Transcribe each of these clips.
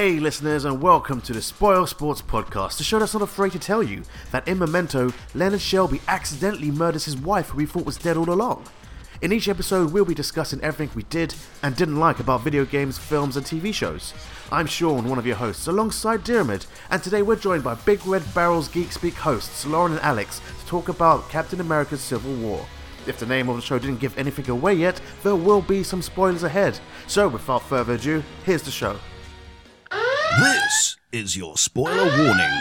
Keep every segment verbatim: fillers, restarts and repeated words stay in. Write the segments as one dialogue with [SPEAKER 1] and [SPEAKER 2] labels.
[SPEAKER 1] Hey listeners, and welcome to the Spoil Sports Podcast, the show that's not afraid to tell you that in Memento, Leonard Shelby accidentally murders his wife who we thought was dead all along. In each episode, we'll be discussing everything we did and didn't like about video games, films and T V shows. I'm Sean, one of your hosts, alongside Diarmid, and today we're joined by Big Red Barrel's Geek Speak hosts, Lauren and Alex, to talk about Captain America's Civil War. If the name of the show didn't give anything away yet, there will be some spoilers ahead. So without further ado, here's the show.
[SPEAKER 2] This is your spoiler warning.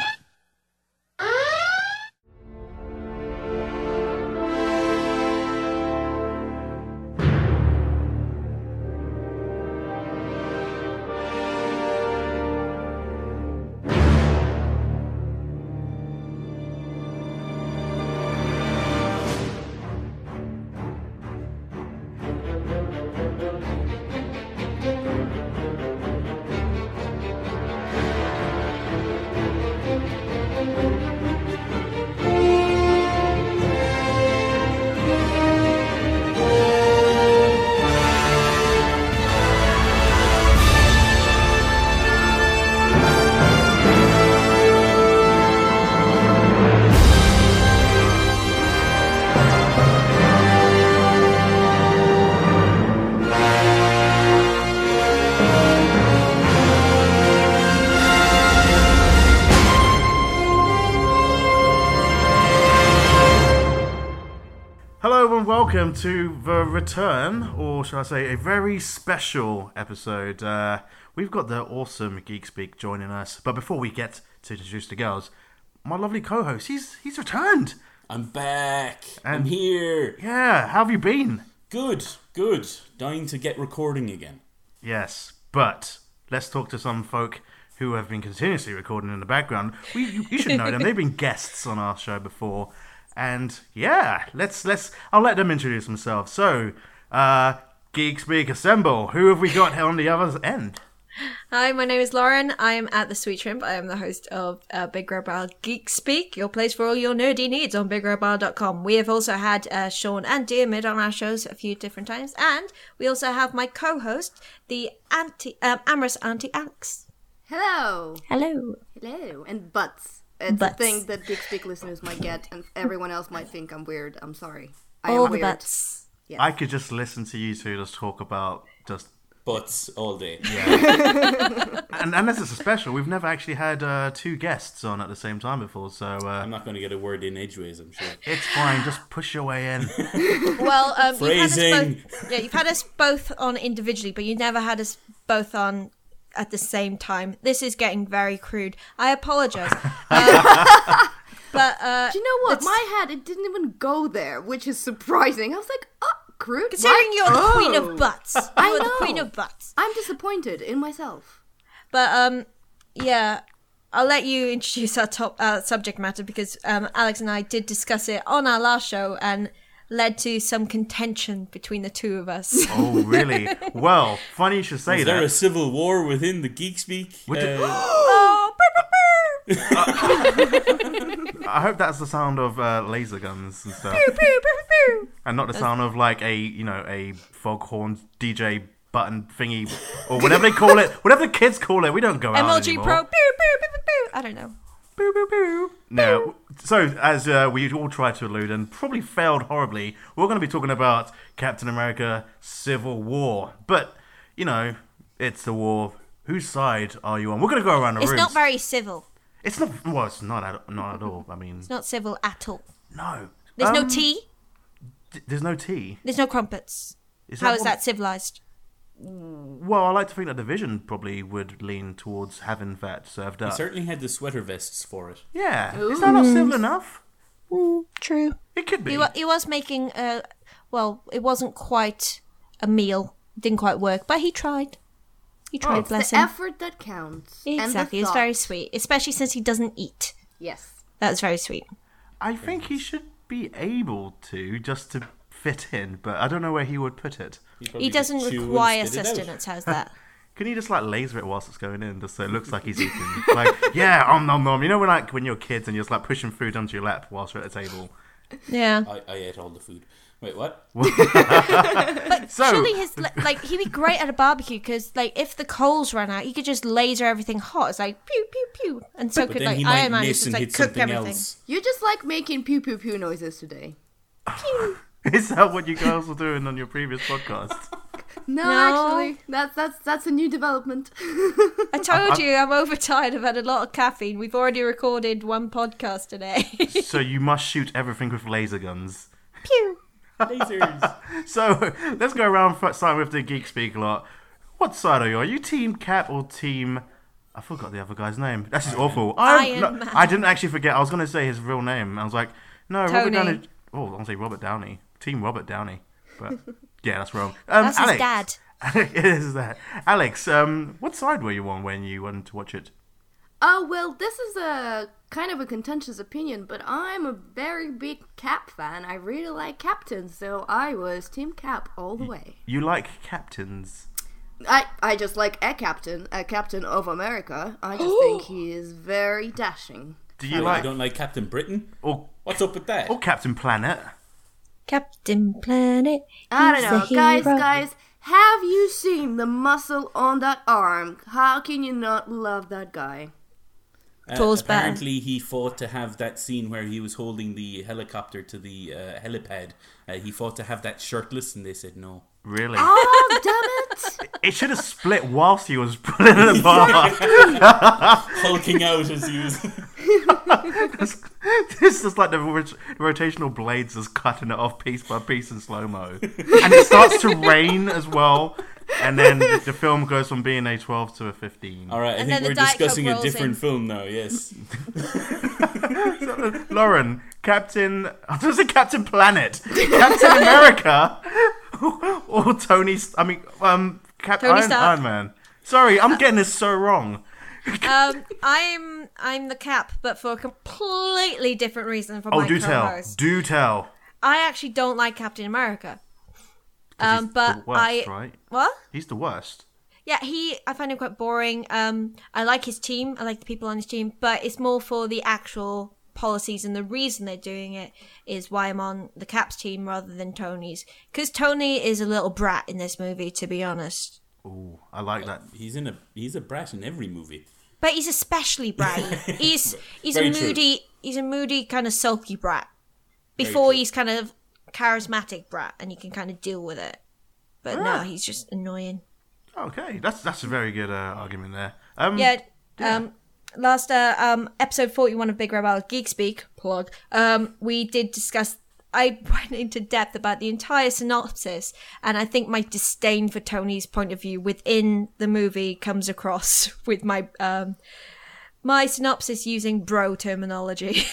[SPEAKER 1] Welcome to the return, or shall I say, a very special episode. Uh, we've got the awesome Geek Speak joining us, but before we get to introduce the girls, my lovely co-host, he's he's returned.
[SPEAKER 3] I'm back.
[SPEAKER 1] And
[SPEAKER 3] I'm here.
[SPEAKER 1] Yeah, how have you been?
[SPEAKER 3] Good, good. Dying to get recording again.
[SPEAKER 1] Yes, but let's talk to some folk who have been continuously recording in the background. We you, you should know them. They've been guests on our show before. And yeah, let's let's. I'll let them introduce themselves. So, uh, Geek Speak Assemble. Who have we got on the other end?
[SPEAKER 4] Hi, my name is Lauren. I am at the Sweet Shrimp. I am the host of uh, Big Red Barrel Geek Speak, your place for all your nerdy needs on big red barrel dot com. We have also had uh, Sean and Diarmid on our shows a few different times, and we also have my co-host, the anti um, amorous Auntie Alex.
[SPEAKER 5] Hello.
[SPEAKER 4] Hello.
[SPEAKER 5] Hello. And butts. It's
[SPEAKER 4] Butts.
[SPEAKER 5] a thing that Geek Speak listeners might get, and everyone else might think I'm weird. I'm sorry. I
[SPEAKER 4] all
[SPEAKER 5] am
[SPEAKER 4] the
[SPEAKER 5] weird.
[SPEAKER 4] butts.
[SPEAKER 5] Yes.
[SPEAKER 1] I could just listen to you two just talk about just
[SPEAKER 3] Butts all day.
[SPEAKER 1] yeah. and and this is a special. We've never actually had uh, two guests on at the same time before, so uh,
[SPEAKER 3] I'm not going to get a word in edgeways, I'm sure.
[SPEAKER 1] it's fine. Just push your way in.
[SPEAKER 4] Well, um, you've had us
[SPEAKER 3] Phrasing.
[SPEAKER 4] both, yeah, you've had us both on individually, but you never had us both on at the same time. This is getting very crude. I apologize. Uh, but uh,
[SPEAKER 5] Do you know what?
[SPEAKER 4] it's-
[SPEAKER 5] My head, it didn't even go there, which is surprising. I was like, oh, crude?
[SPEAKER 4] considering
[SPEAKER 5] What?
[SPEAKER 4] you're the
[SPEAKER 5] Oh.
[SPEAKER 4] queen of butts, you're
[SPEAKER 5] I
[SPEAKER 4] the
[SPEAKER 5] know.
[SPEAKER 4] queen of butts.
[SPEAKER 5] I'm disappointed in myself.
[SPEAKER 4] But um, yeah, I'll let you introduce our top uh, subject matter because um, Alex and I did discuss it on our last show and led to some contention between the two of us.
[SPEAKER 1] Oh, really? Well, funny you should say
[SPEAKER 3] Is
[SPEAKER 1] that.
[SPEAKER 3] there a civil war within the Geek Speak?
[SPEAKER 1] Would you-
[SPEAKER 3] Uh,
[SPEAKER 4] Oh, brr, brr, brr.
[SPEAKER 1] I hope that's the sound of uh, laser guns and stuff,
[SPEAKER 4] Pew, pew, pew, pew.
[SPEAKER 1] and not the sound of like a you know a foghorn D J button thingy or whatever they call it, whatever the kids call it. We don't go out
[SPEAKER 4] M L G
[SPEAKER 1] anymore.
[SPEAKER 4] Pro. Pew, pew, pew, pew, pew. I don't know.
[SPEAKER 1] Boo, boo, boo. No. So, as uh, we all tried to allude and probably failed horribly, we're going to be talking about Captain America Civil War. But, you know, it's the war. Whose side are you on? We're going to go around the
[SPEAKER 4] It's
[SPEAKER 1] rooms.
[SPEAKER 4] not very civil.
[SPEAKER 1] It's not. Well, it's not at, not at all. I mean,
[SPEAKER 4] It's not civil at all.
[SPEAKER 1] no.
[SPEAKER 4] There's no
[SPEAKER 1] Um,
[SPEAKER 4] tea.
[SPEAKER 1] d- There's no tea.
[SPEAKER 4] There's no crumpets.
[SPEAKER 1] Is
[SPEAKER 4] How is
[SPEAKER 1] what-
[SPEAKER 4] that civilized?
[SPEAKER 1] Well, I like to think that Division probably would lean towards having that served
[SPEAKER 3] he
[SPEAKER 1] up.
[SPEAKER 3] certainly had the sweater vests for it.
[SPEAKER 1] Yeah. Is that not civil enough?
[SPEAKER 4] Mm, true.
[SPEAKER 1] It could be.
[SPEAKER 4] He, wa- he was making a. Well, it wasn't quite a meal. Didn't quite work, but he tried. He tried,
[SPEAKER 1] Oh.
[SPEAKER 4] bless
[SPEAKER 5] the
[SPEAKER 4] him.
[SPEAKER 5] effort that counts. and the
[SPEAKER 4] Exactly. It's
[SPEAKER 5] thought.
[SPEAKER 4] very sweet, especially since he doesn't eat.
[SPEAKER 5] Yes.
[SPEAKER 4] That's very sweet.
[SPEAKER 1] I think he should be able to, just to fit in, but I don't know where he would put it.
[SPEAKER 3] probably
[SPEAKER 4] He doesn't
[SPEAKER 3] just chew and
[SPEAKER 4] require
[SPEAKER 3] spit it out.
[SPEAKER 4] sustenance. How's that?
[SPEAKER 1] Can you just like laser it whilst it's going in, just so it looks like he's eating? Like, yeah, om nom nom. You know when like when you're kids and you're just like pushing food onto your lap whilst you're at a table,
[SPEAKER 4] Yeah.
[SPEAKER 3] I, I ate all the food. Wait, what?
[SPEAKER 4] But
[SPEAKER 1] So-
[SPEAKER 4] surely his li- like he'd be great at a barbecue because like if the coals ran out, he could just laser everything hot. It's like pew pew pew, and so
[SPEAKER 3] But
[SPEAKER 4] could
[SPEAKER 3] then
[SPEAKER 4] like
[SPEAKER 3] he
[SPEAKER 4] Iron
[SPEAKER 3] might
[SPEAKER 4] Man
[SPEAKER 3] miss
[SPEAKER 4] just
[SPEAKER 3] and
[SPEAKER 4] like
[SPEAKER 3] hit
[SPEAKER 4] cook
[SPEAKER 3] something
[SPEAKER 4] everything.
[SPEAKER 3] else.
[SPEAKER 5] You just like making pew pew pew noises today.
[SPEAKER 1] Is that what you girls were doing on your previous podcast?
[SPEAKER 5] No,
[SPEAKER 4] No.
[SPEAKER 5] actually, that's that's that's a new development.
[SPEAKER 4] I told you I'm overtired. I've had a lot of caffeine. We've already recorded one podcast today.
[SPEAKER 1] So you must shoot everything with laser guns.
[SPEAKER 4] Pew.
[SPEAKER 3] Lasers.
[SPEAKER 1] So let's go around f- starting with the Geek Speak a lot. What side are you? Are you Team Cap or Team... I forgot the other guy's name. That's just awful. I,
[SPEAKER 4] Iron
[SPEAKER 1] no,
[SPEAKER 4] Man.
[SPEAKER 1] I didn't actually forget. I was going to say his real name. I was like, no, Robert
[SPEAKER 4] Tony.
[SPEAKER 1] Downey... Oh, I was going to say Robert Downey. Team Robert Downey. But yeah, that's wrong. Um,
[SPEAKER 4] That's his
[SPEAKER 1] Alex.
[SPEAKER 4] dad.
[SPEAKER 1] It is that. Alex, um, what side were you on when you went to watch it?
[SPEAKER 5] Oh, well, this is a kind of a contentious opinion, but I'm a very big Cap fan. I really like Captain, so I was Team Cap all the way.
[SPEAKER 1] You like captains.
[SPEAKER 5] I, I just like a captain, a captain of America. I just think he is very dashing.
[SPEAKER 1] Do
[SPEAKER 3] You
[SPEAKER 1] you like...
[SPEAKER 3] don't like Captain Britain?
[SPEAKER 1] Or,
[SPEAKER 3] What's up with that?
[SPEAKER 1] or Captain Planet?
[SPEAKER 4] Captain Planet.
[SPEAKER 5] I
[SPEAKER 4] he's
[SPEAKER 5] don't know,
[SPEAKER 4] the
[SPEAKER 5] guys,
[SPEAKER 4] hero.
[SPEAKER 5] guys. Have you seen the muscle on that arm? How can you not love that guy?
[SPEAKER 3] Uh,
[SPEAKER 4] Thor's better.
[SPEAKER 3] apparently, he fought to have that scene where he was holding the helicopter to the uh, helipad. Uh, he fought to have that shirtless, and they said no.
[SPEAKER 1] Really?
[SPEAKER 5] Oh, damn it!
[SPEAKER 1] It should have split whilst he was pulling it apart.
[SPEAKER 3] Hulking out as he was.
[SPEAKER 1] This is like the rot- rotational blades just cutting it off piece by piece in slow mo, and it starts to rain as well. And then the, the film goes from being a twelve to a fifteen.
[SPEAKER 3] All right, I
[SPEAKER 4] And
[SPEAKER 3] think
[SPEAKER 4] then the
[SPEAKER 3] we're
[SPEAKER 4] Diet Coke
[SPEAKER 3] discussing a
[SPEAKER 4] rolls
[SPEAKER 3] different
[SPEAKER 4] in.
[SPEAKER 3] film now. Yes.
[SPEAKER 1] Lauren, Captain, I was going to say Captain Planet, Captain America, or Tony. I mean, um, Cap-
[SPEAKER 4] Tony
[SPEAKER 1] Iron,
[SPEAKER 4] Stark.
[SPEAKER 1] Iron Man. Sorry, I'm getting this so wrong.
[SPEAKER 4] Um, I'm I'm the Cap, but for a completely different reason from
[SPEAKER 1] Oh,
[SPEAKER 4] my
[SPEAKER 1] do tell,
[SPEAKER 4] co-host.
[SPEAKER 1] do tell.
[SPEAKER 4] I actually don't like Captain America.
[SPEAKER 1] 'Cause
[SPEAKER 4] Um,
[SPEAKER 1] he's
[SPEAKER 4] but
[SPEAKER 1] the worst,
[SPEAKER 4] I
[SPEAKER 1] right?
[SPEAKER 4] what?
[SPEAKER 1] He's the worst.
[SPEAKER 4] Yeah, he. I find him quite boring. Um, I like his team. I like the people on his team, but it's more for the actual policies, and the reason they're doing it is why I'm on the Cap's team rather than Tony's. Because Tony is a little brat in this movie, to be honest.
[SPEAKER 1] Ooh, I like that.
[SPEAKER 3] He's in a he's a brat in every movie.
[SPEAKER 4] But he's especially bratty. He's he's
[SPEAKER 3] Very
[SPEAKER 4] a
[SPEAKER 3] true.
[SPEAKER 4] moody. He's a moody kind of sulky brat. Before
[SPEAKER 3] true.
[SPEAKER 4] he's kind of charismatic brat, and you can kind of deal with it. But no, he's just annoying.
[SPEAKER 1] Okay, that's that's a very good uh, argument there. Um,
[SPEAKER 4] Yeah. Um. Last uh, um episode forty-one of Big Rebel Geek Speak plug. Um, we did discuss. I went into depth about the entire synopsis, and I think my disdain for Tony's point of view within the movie comes across with my um my synopsis using bro terminology.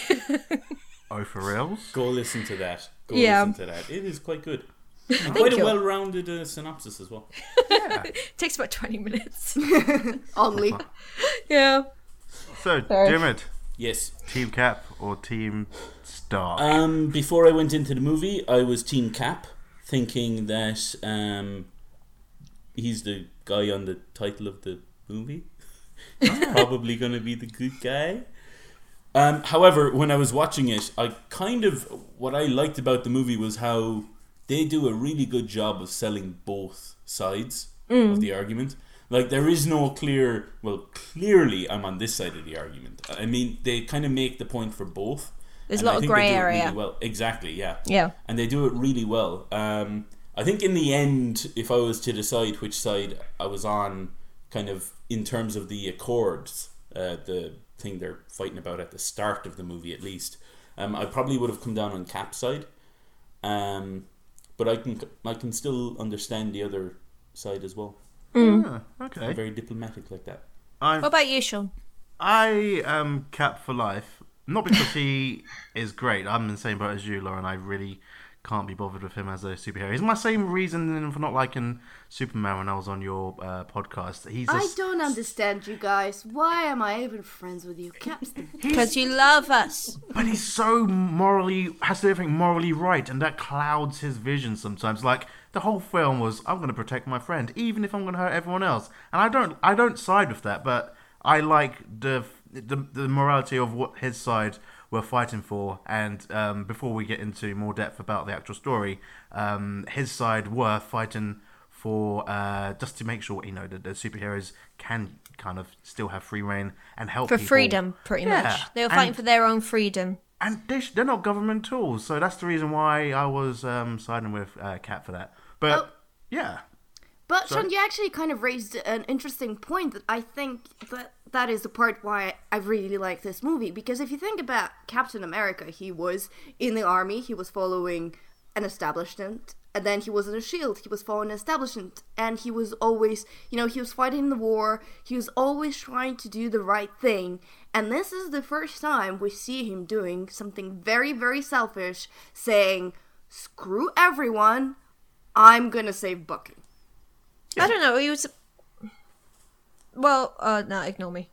[SPEAKER 1] Oh, for reals?
[SPEAKER 3] Go listen to that. Go
[SPEAKER 4] Yeah.
[SPEAKER 3] listen to that. It is quite good. And quite a
[SPEAKER 4] you.
[SPEAKER 3] well-rounded uh, synopsis as well.
[SPEAKER 4] Takes about twenty minutes.
[SPEAKER 5] Only.
[SPEAKER 4] Yeah.
[SPEAKER 1] So,
[SPEAKER 4] Sorry.
[SPEAKER 1] Dimit,
[SPEAKER 3] Yes.
[SPEAKER 1] Team Cap or Team Stark?
[SPEAKER 3] Um, before I went into the movie, I was Team Cap, thinking that um, he's the guy on the title of the movie. He's probably going to be the good guy. Um, however, when I was watching it, I kind of what I liked about the movie was how they do a really good job of selling both sides of the argument. Like, there is no clear, well, clearly I'm on this side of the argument. I mean, they kind of make the point for both.
[SPEAKER 4] There's a
[SPEAKER 3] and
[SPEAKER 4] lot
[SPEAKER 3] I
[SPEAKER 4] of
[SPEAKER 3] think
[SPEAKER 4] grey
[SPEAKER 3] they do it
[SPEAKER 4] area.
[SPEAKER 3] Really well. Exactly, yeah.
[SPEAKER 4] Yeah.
[SPEAKER 3] And they do it really well. Um, I think in the end, if I was to decide which side I was on, kind of in terms of the Accords, uh, the thing they're fighting about at the start of the movie at least, um, I probably would have come down on Cap's side. Um, but I can I can still understand the other side as well.
[SPEAKER 1] Ah, okay.
[SPEAKER 3] I'm very diplomatic like that.
[SPEAKER 1] I'm,
[SPEAKER 4] What about you, Sean?
[SPEAKER 1] I am Cap for life. Not because he is great. I'm in the same boat as you, Lauren. I really can't be bothered with him as a superhero. He's my same reason for not liking Superman when I was on your uh, podcast. He's
[SPEAKER 5] I
[SPEAKER 1] just,
[SPEAKER 5] don't understand you guys. Why am I even friends with you? Cap's the
[SPEAKER 4] Because you love us.
[SPEAKER 1] but he's so morally, has to do everything morally right, and that clouds his vision sometimes. Like, the whole film was, I'm going to protect my friend, even if I'm going to hurt everyone else. And I don't, I don't side with that, but I like the the, the morality of what his side were fighting for. And um, before we get into more depth about the actual story, um, his side were fighting for uh, just to make sure, you know, that the superheroes can kind of still have free reign and help
[SPEAKER 4] For
[SPEAKER 1] people.
[SPEAKER 4] freedom, pretty
[SPEAKER 1] Yeah.
[SPEAKER 4] much. They were fighting
[SPEAKER 1] And-
[SPEAKER 4] for their own freedom.
[SPEAKER 1] And they sh- they're not government tools, so that's the reason why I was um, siding with uh, Cat for that. But
[SPEAKER 5] Oh.
[SPEAKER 1] yeah,
[SPEAKER 5] But
[SPEAKER 1] Sorry?
[SPEAKER 5] Sean, you actually kind of raised an interesting point that I think that that is the part why I really like this movie. Because if you think about Captain America, he was in the army, he was following an establishment, and then he was in a shield, he was following an establishment, and he was always, you know, he was fighting in the war, he was always trying to do the right thing. And this is the first time we see him doing something very, very selfish, saying, screw everyone, I'm gonna save Bucky.
[SPEAKER 4] I don't know. He was. Well, uh, no, ignore me.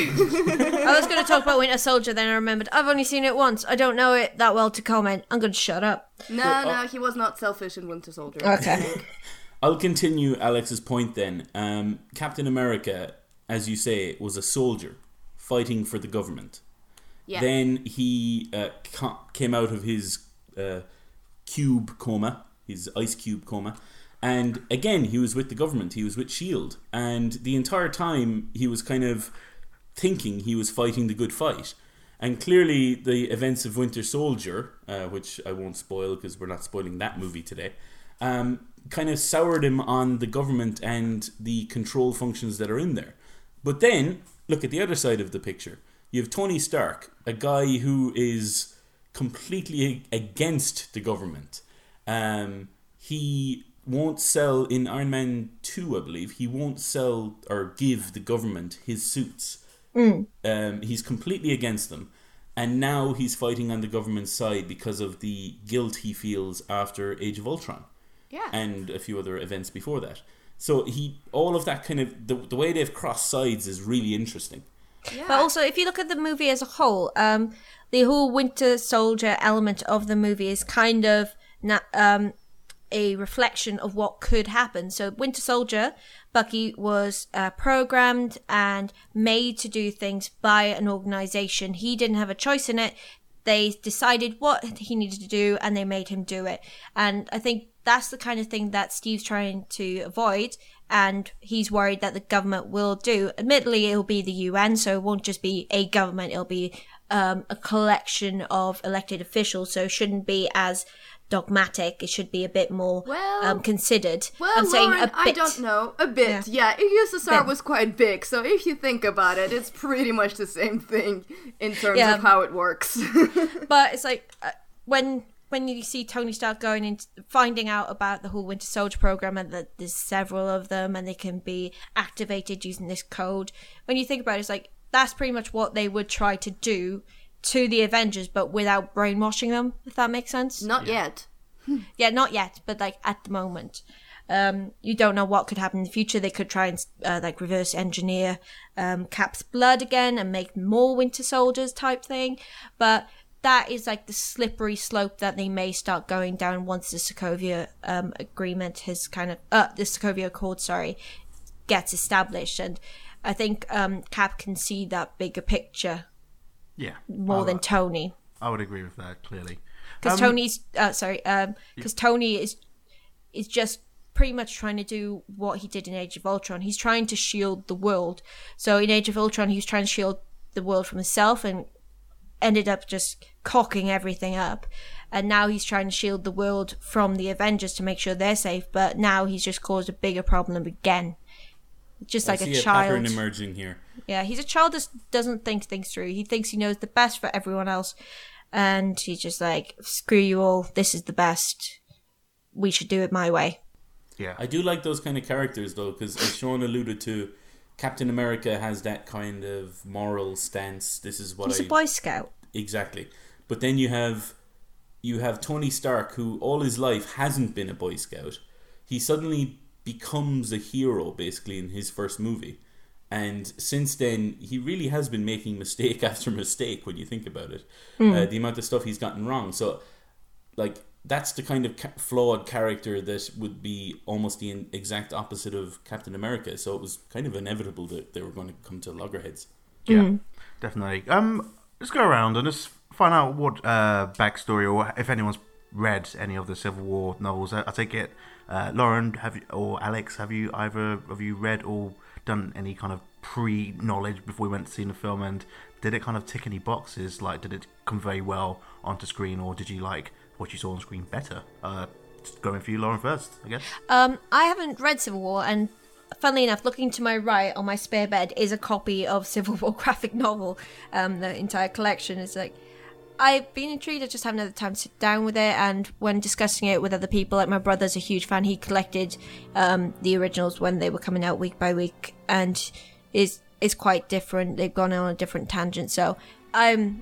[SPEAKER 4] I was going to talk about Winter Soldier, then I remembered I've only seen it once. I don't know it that well to comment. I'm going to shut up.
[SPEAKER 5] No,
[SPEAKER 3] But,
[SPEAKER 5] no,
[SPEAKER 3] uh,
[SPEAKER 5] he was not selfish in Winter Soldier.
[SPEAKER 4] Okay.
[SPEAKER 3] I'll continue Alex's point then. Um, Captain America, as you say, was a soldier fighting for the government.
[SPEAKER 5] Yeah.
[SPEAKER 3] Then he uh, ca- came out of his uh, cube coma, his ice cube coma, and again he was with the government. He was with SHIELD, and the entire time he was kind of thinking he was fighting the good fight. And clearly, the events of Winter Soldier, uh, which I won't spoil because we're not spoiling that movie today, um, kind of soured him on the government and the control functions that are in there. But then, look at the other side of the picture. You have Tony Stark, a guy who is completely against the government. Um, he won't sell, in Iron Man two, I believe, he won't sell or give the government his suits.
[SPEAKER 4] Mm.
[SPEAKER 3] Um, he's completely against them. And now he's fighting on the government's side because of the guilt he feels after Age of Ultron.
[SPEAKER 5] Yeah.
[SPEAKER 3] And a few other events before that. So he, all of that kind of, the, the way they've crossed sides is really interesting.
[SPEAKER 5] Yeah.
[SPEAKER 4] But also, if you look at the movie as a whole, um, the whole Winter Soldier element of the movie is kind of na- um, a reflection of what could happen. So Winter Soldier, Bucky was uh, programmed and made to do things by an organization. He didn't have a choice in it. They decided what he needed to do and they made him do it. And I think that's the kind of thing that Steve's trying to avoid, and he's worried that the government will do. Admittedly, it'll be the U N, so it won't just be a government, it'll be um, a collection of elected officials, so it shouldn't be as dogmatic. It should be a bit more
[SPEAKER 5] Well-
[SPEAKER 4] um, considered.
[SPEAKER 5] Well,
[SPEAKER 4] I'm saying
[SPEAKER 5] Lauren,
[SPEAKER 4] a
[SPEAKER 5] I
[SPEAKER 4] bit.
[SPEAKER 5] don't know. A bit, yeah. U S S R
[SPEAKER 4] Bit.
[SPEAKER 5] was quite big, so if you think about it, it's pretty much the same thing in terms
[SPEAKER 4] Yeah.
[SPEAKER 5] of how it works.
[SPEAKER 4] But it's like uh, when when you see Tony Stark going and finding out about the whole Winter Soldier program and that there's several of them and they can be activated using this code. When you think about it, it's like that's pretty much what they would try to do to the Avengers, but without brainwashing them. If that makes sense.
[SPEAKER 5] Not yet.
[SPEAKER 4] Yeah, not yet, but like at the moment. Um, you don't know what could happen in the future. They could try and uh, like reverse engineer um, Cap's blood again and make more Winter Soldiers type thing. But that is like the slippery slope that they may start going down once the Sokovia um, agreement has kind of uh, the Sokovia Accord, sorry, gets established. And I think um, Cap can see that bigger picture
[SPEAKER 1] yeah,
[SPEAKER 4] more
[SPEAKER 1] I,
[SPEAKER 4] than Tony.
[SPEAKER 1] I would agree with that clearly.
[SPEAKER 4] Because
[SPEAKER 1] Um,
[SPEAKER 4] Tony's uh, sorry, because Tony is is just pretty much trying to do what he did in Age of Ultron. He's trying to shield the world. So in Age of Ultron, he was trying to shield the world from himself and ended up just cocking everything up. And now he's trying to shield the world from the Avengers to make sure they're safe. But now he's just caused a bigger problem again. Just
[SPEAKER 3] I
[SPEAKER 4] like
[SPEAKER 3] see
[SPEAKER 4] a
[SPEAKER 3] a pattern
[SPEAKER 4] child.
[SPEAKER 3] emerging here.
[SPEAKER 4] Yeah, he's a child that doesn't think things through. He thinks he knows the best for everyone else. And he's just like, screw you all, this is the best. We should do it my way.
[SPEAKER 1] yeah,
[SPEAKER 3] I do like those kind of characters though, because as Sean alluded to, Captain America has that kind of moral stance. This is what
[SPEAKER 4] He's
[SPEAKER 3] I
[SPEAKER 4] a Boy Scout.
[SPEAKER 3] exactly. But then you have you have Tony Stark, who all his life hasn't been a Boy Scout. He suddenly becomes a hero basically in his first movie. And since then, he really has been making mistake after mistake when you think about it. Uh, the amount of stuff he's gotten wrong. So, like, that's the kind of ca- flawed character that would be almost the in- exact opposite of Captain America. So it was kind of inevitable that they were going to come to loggerheads.
[SPEAKER 1] yeah, definitely. Um, let's go around and just find out what uh, backstory or if anyone's read any of the Civil War novels. I, I take it, uh, Lauren, have you, or Alex, have you either of you read or done any kind of pre-knowledge before we went to see the film, and did it kind of tick any boxes? Like, did it convey well onto screen, or did you like what you saw on screen better? Uh, going for you, Lauren, first, I guess.
[SPEAKER 4] Um, I haven't read Civil War, and funnily enough, looking to my right on my spare bed is a copy of Civil War graphic novel. Um, the entire collection is like, I've been intrigued. I just haven't had the time to sit down with it. And when discussing it with other people, like my brother's a huge fan. He collected um, the originals when they were coming out week by week, and is is quite different. They've gone on a different tangent. So I'm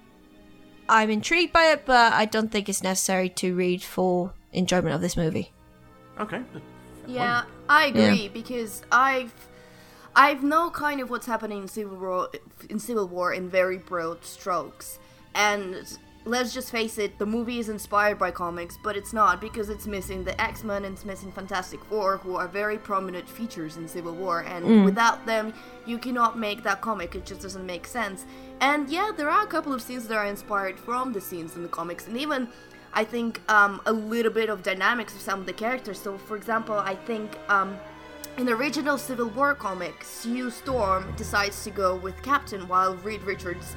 [SPEAKER 4] I'm intrigued by it, but I don't think it's necessary to read for enjoyment of this movie.
[SPEAKER 1] Okay.
[SPEAKER 5] Yeah, I agree
[SPEAKER 4] Yeah.
[SPEAKER 5] because I've I've know kind of what's happening in Civil War in Civil War in very broad strokes. And let's just face it, the movie is inspired by comics, but it's not, because it's missing the X-Men and it's missing Fantastic Four, who are very prominent features in Civil War, and
[SPEAKER 4] Mm.
[SPEAKER 5] without them, you cannot make that comic. It just doesn't make sense. And yeah, there are a couple of scenes that are inspired from the scenes in the comics, and even I think um, a little bit of dynamics of some of the characters. So, for example, I think um, in the original Civil War comic, Sue Storm decides to go with Captain while Reed Richards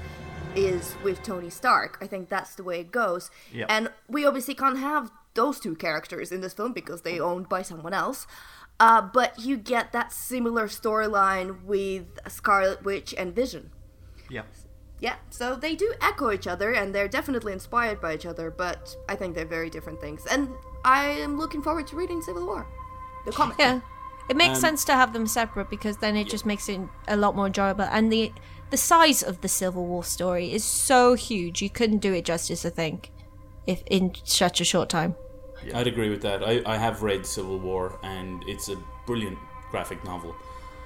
[SPEAKER 5] is with Tony Stark. I think that's the way it goes.
[SPEAKER 1] Yep.
[SPEAKER 5] And we obviously can't have those two characters in this film because they owned by someone else. Uh, but you get that similar storyline with Scarlet Witch and Vision.
[SPEAKER 1] Yeah.
[SPEAKER 5] Yeah, so they do echo each other, and they're definitely inspired by each other, but I think they're very different things. And I am looking forward to reading Civil War, the comic.
[SPEAKER 4] Yeah, it makes
[SPEAKER 3] Um,
[SPEAKER 4] sense to have them separate, because then it just makes it a lot more enjoyable. And the the size of the Civil War story is so huge, you couldn't do it justice, I think, if in such a short time.
[SPEAKER 3] I'd agree with that. I, I have read Civil War, and it's a brilliant graphic novel.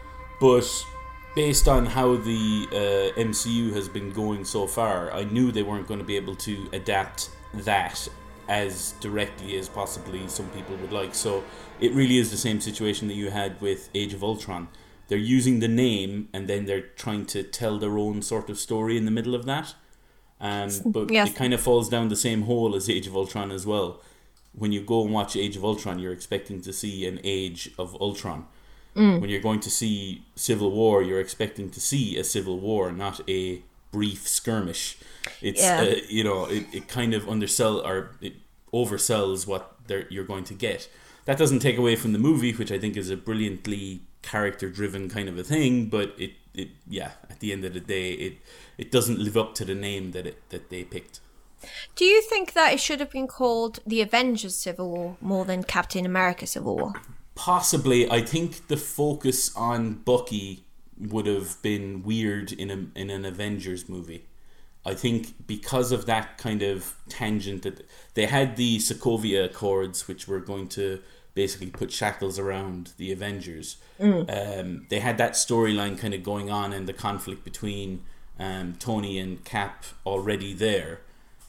[SPEAKER 3] But based on how the uh, M C U has been going so far, I knew they weren't going to be able to adapt that as directly as possibly some people would like. So it really is the same situation that you had with Age of Ultron. They're using the name, and then they're trying to tell their own sort of story in the middle of that. Um, but
[SPEAKER 4] Yes.
[SPEAKER 3] it kind of falls down the same hole as Age of Ultron as well. When you go and watch Age of Ultron, you're expecting to see an Age of Ultron.
[SPEAKER 4] Mm.
[SPEAKER 3] When you're going to see Civil War, you're expecting to see a civil war, not a brief skirmish. It's
[SPEAKER 4] Yeah.
[SPEAKER 3] uh, you know, it, it kind of undersell or it oversells what they're, you're going to get. That doesn't take away from the movie, which I think is a brilliantly character-driven kind of a thing. But it, it yeah, at the end of the day, it it doesn't live up to the name that it that they picked.
[SPEAKER 4] Do you think that it should have been called The Avengers Civil War more than Captain America Civil War?
[SPEAKER 3] Possibly. I think the focus on Bucky would have been weird in a in an Avengers movie. I think because of that kind of tangent that they had the Sokovia Accords, which were going to basically put shackles around the Avengers.
[SPEAKER 4] Mm.
[SPEAKER 3] Um, they had that storyline kind of going on, and the conflict between um, Tony and Cap already there.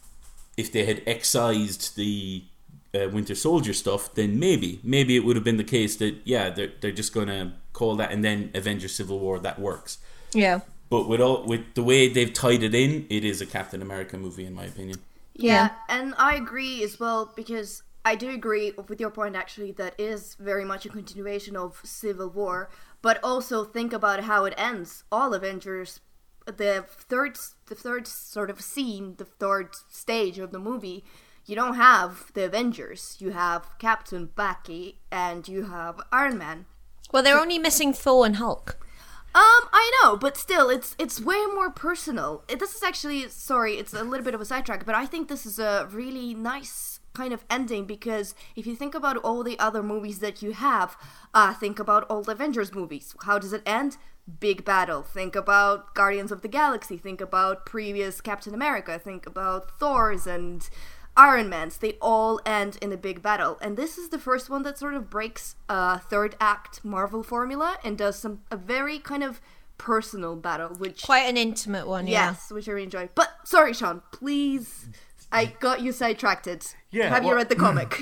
[SPEAKER 3] If they had excised the uh, Winter Soldier stuff, then maybe, maybe it would have been the case that, yeah, they're, they're just going to call that, and then Avengers Civil War, that works.
[SPEAKER 4] Yeah.
[SPEAKER 3] But with all with the way they've tied it in, it is a Captain America movie, in my opinion.
[SPEAKER 5] Yeah,
[SPEAKER 4] Yeah.
[SPEAKER 5] and I agree as well, because I do agree with your point, actually, that it is very much a continuation of Civil War, but also think about how it ends. All Avengers, the third, the third sort of scene, the third stage of the movie, you don't have the Avengers. You have Captain, Bucky, and you have Iron Man.
[SPEAKER 4] Well, they're only missing Thor and Hulk.
[SPEAKER 5] Um, I know, but still, it's it's way more personal. It, this is actually, sorry, it's a little bit of a sidetrack, but I think this is a really nice kind of ending, because if you think about all the other movies that you have, uh, think about all the Avengers movies. How does it end? Big battle. Think about Guardians of the Galaxy. Think about previous Captain America. Think about Thor's and Iron Man's. They all end in a big battle, and this is the first one that sort of breaks a third act Marvel formula and does some a very kind of personal battle, which
[SPEAKER 4] Quite an intimate one, yeah.
[SPEAKER 5] yes, which I really enjoy. But sorry, Sean, please, I got you sidetracked.
[SPEAKER 1] Yeah,
[SPEAKER 5] have you
[SPEAKER 1] well-
[SPEAKER 5] read the comic?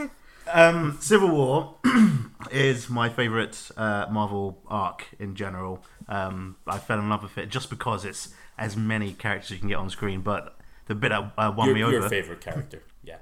[SPEAKER 1] Um, Civil War is my favourite uh, Marvel arc in general. Um, I fell in love with it just because it's as many characters you can get on screen. But the bit that uh, won
[SPEAKER 3] your,
[SPEAKER 1] me over.
[SPEAKER 3] Your favorite character, yeah.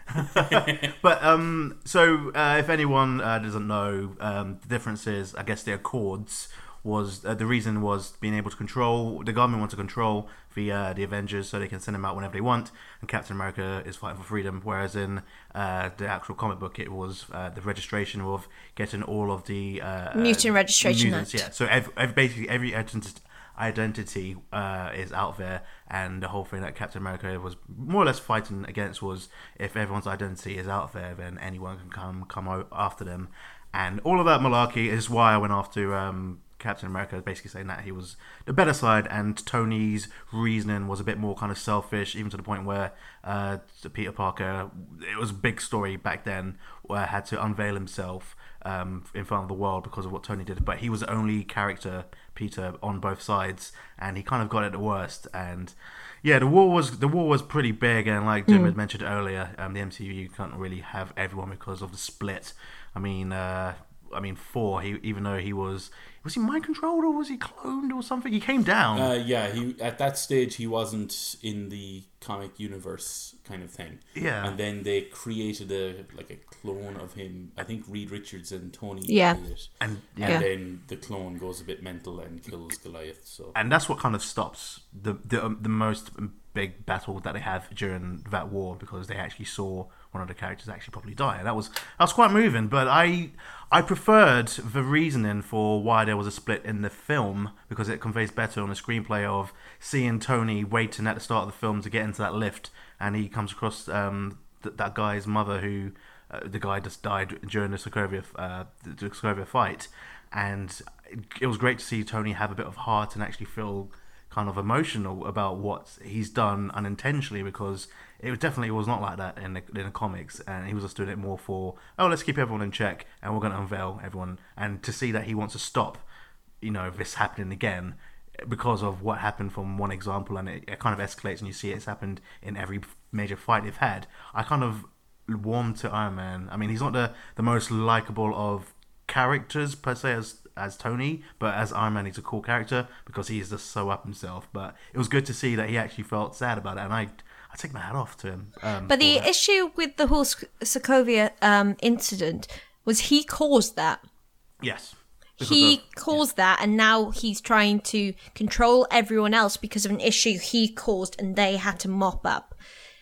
[SPEAKER 1] But um, so uh, if anyone uh, doesn't know, um, the difference is, I guess, the Accords was uh, the reason was being able to control the government wants to control the uh, the Avengers so they can send them out whenever they want, and Captain America is fighting for freedom. Whereas in uh, the actual comic book, it was uh, the registration of getting all of the uh,
[SPEAKER 4] Mutant
[SPEAKER 1] uh,
[SPEAKER 4] Registration
[SPEAKER 1] mutants,
[SPEAKER 4] Act.
[SPEAKER 1] yeah. So every, every, basically every identity. identity uh, is out there, and the whole thing that Captain America was more or less fighting against was if everyone's identity is out there, then anyone can come come out after them, and all of that malarkey is why I went after um, Captain America, basically saying that he was the better side, and Tony's reasoning was a bit more kind of selfish, even to the point where uh, Peter Parker, it was a big story back then, where had to unveil himself um, in front of the world because of what Tony did, but he was the only character, Peter, on both sides, and he kind of got it the worst. And yeah, the war was the war was pretty big, and like Jim mm. had mentioned earlier, um, the M C U can't really have everyone because of the split. I mean, uh, I mean, Thor, he even though he was was he mind controlled or was he cloned or something? He came down.
[SPEAKER 3] Uh, yeah, he at that stage he wasn't in the comic universe kind of thing.
[SPEAKER 1] Yeah,
[SPEAKER 3] and then they created a like a clone of him. I think Reed Richards and Tony
[SPEAKER 4] yeah.
[SPEAKER 3] did it,
[SPEAKER 1] and,
[SPEAKER 3] yeah.
[SPEAKER 1] and
[SPEAKER 3] then the clone goes a bit mental and kills Goliath. So
[SPEAKER 1] and that's what kind of stops the the um, the most big battle that they have during that war, because they actually saw one of the characters actually probably die. And that was that was quite moving. But I I preferred the reasoning for why there was a split in the film, because it conveys better on the screenplay of seeing Tony waiting at the start of the film to get into that lift, and he comes across um, th- that guy's mother who uh, the guy just died during the Sokovia uh, the Sokovia fight, and it was great to see Tony have a bit of heart and actually feel kind of emotional about what he's done unintentionally, because it definitely was not like that in the, in the comics, and he was just doing it more for, oh, let's keep everyone in check and we're going to unveil everyone. And to see that he wants to stop, you know, this happening again because of what happened from one example, and it, it kind of escalates, and you see it's happened in every major fight they've had. I kind of warmed to Iron Man. I mean, he's not the, the most likable of characters per se as as Tony, but as Iron Man, he's a cool character because he's just so up himself. But it was good to see that he actually felt sad about it, and I I take my hat off to him. Um,
[SPEAKER 4] but the
[SPEAKER 1] that.
[SPEAKER 4] issue with the whole Sokovia um, incident was he caused that.
[SPEAKER 1] Yes.
[SPEAKER 4] He
[SPEAKER 1] of,
[SPEAKER 4] caused
[SPEAKER 1] yeah.
[SPEAKER 4] that, and now he's trying to control everyone else because of an issue he caused and they had to mop up.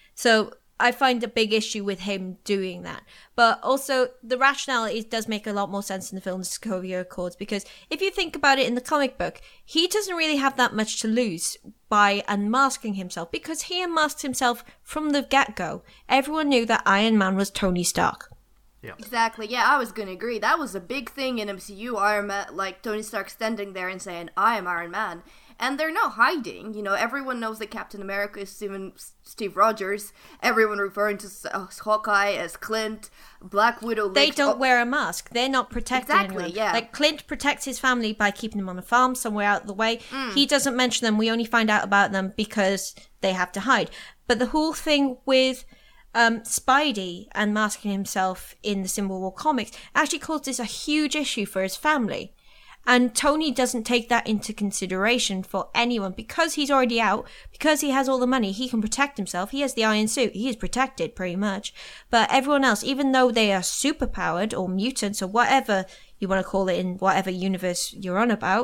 [SPEAKER 4] So I find a big issue with him doing that. But also, the rationale it does make a lot more sense in the film, the Sokovia Accords, because if you think about it in the comic book, he doesn't really have that much to lose by unmasking himself, because he unmasked himself from the get-go. Everyone knew that Iron Man was Tony Stark.
[SPEAKER 1] Yeah.
[SPEAKER 5] Exactly. Yeah, I was gonna agree. That was a big thing in M C U. Iron Man, like Tony Stark standing there and saying, "I am Iron Man," and they're not hiding. You know, everyone knows that Captain America is Steven, Steve Rogers. Everyone referring to uh, Hawkeye as Clint. Black Widow.
[SPEAKER 4] They
[SPEAKER 5] leaked-
[SPEAKER 4] don't
[SPEAKER 5] oh,
[SPEAKER 4] wear a mask. They're not protecting
[SPEAKER 5] Exactly,
[SPEAKER 4] anyone.
[SPEAKER 5] yeah.
[SPEAKER 4] Like Clint protects his family by keeping them on a farm somewhere out of the way.
[SPEAKER 5] Mm.
[SPEAKER 4] He doesn't mention them. We only find out about them because they have to hide. But the whole thing with Um, Spidey unmasking himself in the Civil War comics actually caused this a huge issue for his family. And Tony doesn't take that into consideration for anyone because he's already out, because he has all the money, he can protect himself. He has the iron suit. He is protected pretty much. But everyone else, even though they are superpowered or mutants or whatever you want to call it in whatever universe you're on about,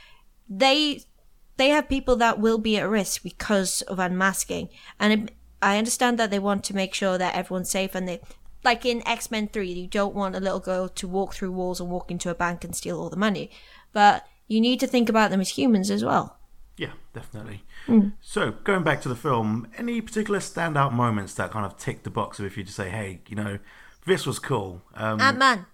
[SPEAKER 4] they they have people that will be at risk because of unmasking. And it, I understand that they want to make sure that everyone's safe, and they, like in X-Men three, you don't want a little girl to walk through walls and walk into a bank and steal all the money. But you need to think about them as humans as well.
[SPEAKER 1] Yeah, definitely.
[SPEAKER 4] Mm.
[SPEAKER 1] So, going back to the film, any particular standout moments that kind of tick the box of if you just say, hey, you know, this was cool? Um,
[SPEAKER 4] Ant-Man.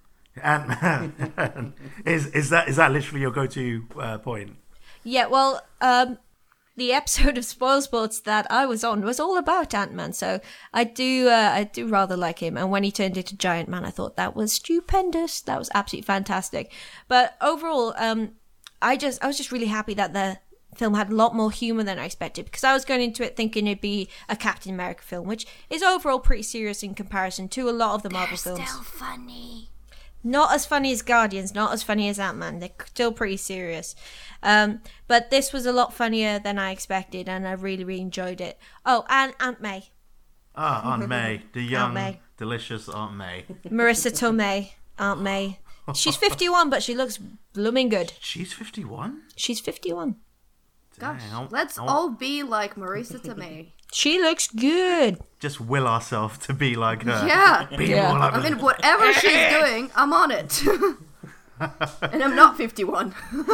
[SPEAKER 1] Ant-Man. is, is, that, is that literally your go-to uh, point?
[SPEAKER 4] Yeah, well, um... the episode of Spoil Sports that I was on was all about Ant-Man, so I do uh, I do rather like him. And when he turned into Giant Man, I thought that was stupendous. That was absolutely fantastic. But overall, um, I just I was just really happy that the film had a lot more humor than I expected, because I was going into it thinking it'd be a Captain America film, which is overall pretty serious in comparison to a lot of the Marvel
[SPEAKER 5] They're
[SPEAKER 4] films.
[SPEAKER 5] Still funny.
[SPEAKER 4] Not as funny as Guardians, not as funny as Ant-Man. They're still pretty serious. Um, but this was a lot funnier than I expected, and I really, really enjoyed it. Oh, and Aunt May.
[SPEAKER 1] Ah, Aunt May. The young,
[SPEAKER 4] May.
[SPEAKER 1] delicious Aunt May.
[SPEAKER 4] Marissa Tomei. Aunt May. She's fifty-one, but she looks blooming good.
[SPEAKER 1] She's fifty-one?
[SPEAKER 4] She's fifty-one.
[SPEAKER 5] Gosh,
[SPEAKER 1] Dang, I'll-
[SPEAKER 5] let's
[SPEAKER 1] I'll-
[SPEAKER 5] all be like Marissa Tomei.
[SPEAKER 4] She looks good.
[SPEAKER 1] Just will ourselves to be like her.
[SPEAKER 5] Yeah.
[SPEAKER 1] Be
[SPEAKER 4] Yeah.
[SPEAKER 1] more like
[SPEAKER 5] I mean, whatever she's doing, I'm on it. And I'm not fifty-one.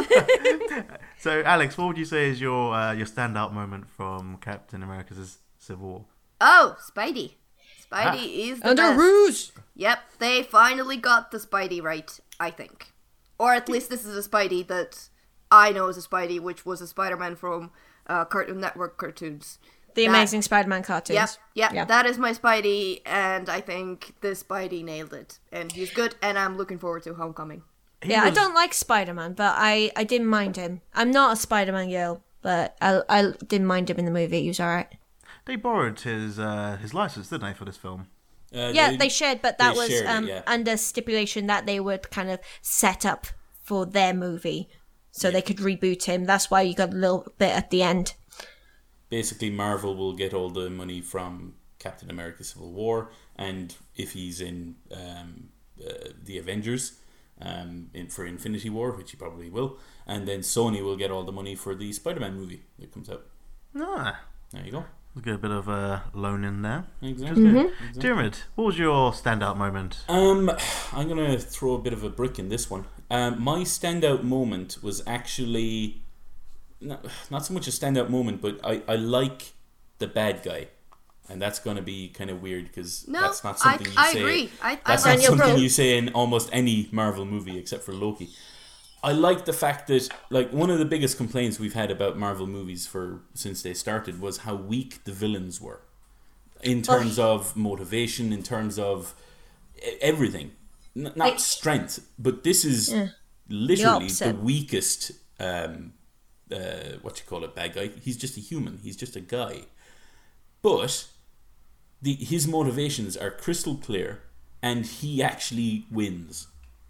[SPEAKER 1] So, Alex, what would you say is your uh, your standout moment from Captain America's Civil War?
[SPEAKER 5] Oh, Spidey. Spidey
[SPEAKER 1] Ah.
[SPEAKER 5] is the
[SPEAKER 4] Under
[SPEAKER 5] best.
[SPEAKER 4] Rouge.
[SPEAKER 5] Yep, they finally got the Spidey right, I think. Or at least this is a Spidey that I know is a Spidey, which was a Spider-Man from uh, Cartoon Network cartoons.
[SPEAKER 4] The
[SPEAKER 5] That-
[SPEAKER 4] Amazing Spider-Man cartoons.
[SPEAKER 5] Yep, yep,
[SPEAKER 4] Yeah.
[SPEAKER 5] that is my Spidey, and I think this Spidey nailed it. And he's good, and I'm looking forward to Homecoming.
[SPEAKER 1] He
[SPEAKER 4] Yeah, I
[SPEAKER 1] was-
[SPEAKER 4] don't like Spider-Man, but I, I didn't mind him. I'm not a Spider-Man girl, but I I didn't mind him in the movie. He was alright.
[SPEAKER 1] They borrowed his uh, his license, didn't they, for this film?
[SPEAKER 3] Uh,
[SPEAKER 4] Yeah, they, shared, but that
[SPEAKER 3] they
[SPEAKER 4] was
[SPEAKER 3] shared it,
[SPEAKER 4] um,
[SPEAKER 3] yeah.
[SPEAKER 4] under stipulation that they would kind of set up for their movie, so they could reboot him. That's why you got a little bit at the end.
[SPEAKER 3] Basically, Marvel will get all the money from Captain America Civil War, and if he's in um, uh, the Avengers um, in, for Infinity War, which he probably will, and then Sony will get all the money for the Spider-Man movie that comes out.
[SPEAKER 1] Ah,
[SPEAKER 3] There you go.
[SPEAKER 1] we'll get a bit of a uh, loan in there.
[SPEAKER 3] Exactly.
[SPEAKER 4] Mm-hmm.
[SPEAKER 1] Dermot, what was your standout moment?
[SPEAKER 3] Um, I'm gonna throw a bit of a brick in this one. Um, my standout moment was actually not, not so much a standout moment, but I, I like the bad guy, and that's gonna be kind of weird because
[SPEAKER 5] No,
[SPEAKER 3] that's not
[SPEAKER 5] I,
[SPEAKER 3] something you
[SPEAKER 5] I
[SPEAKER 3] say.
[SPEAKER 5] agree. I, I
[SPEAKER 3] That's
[SPEAKER 5] like
[SPEAKER 3] not
[SPEAKER 4] Daniel
[SPEAKER 3] something
[SPEAKER 4] Brühl.
[SPEAKER 3] you say in almost any Marvel movie except for Loki. I like the fact that, like, one of the biggest complaints we've had about Marvel movies for since they started was how weak the villains were, in terms of motivation, in terms of e- everything. N- not
[SPEAKER 4] Like-
[SPEAKER 3] strength, but this is
[SPEAKER 4] Yeah.
[SPEAKER 3] literally
[SPEAKER 4] The
[SPEAKER 3] the,
[SPEAKER 4] opposite.
[SPEAKER 3] weakest. Um, uh, what you call it, bad guy? He's just a human. He's just a guy, but the his motivations are crystal clear, and he actually wins.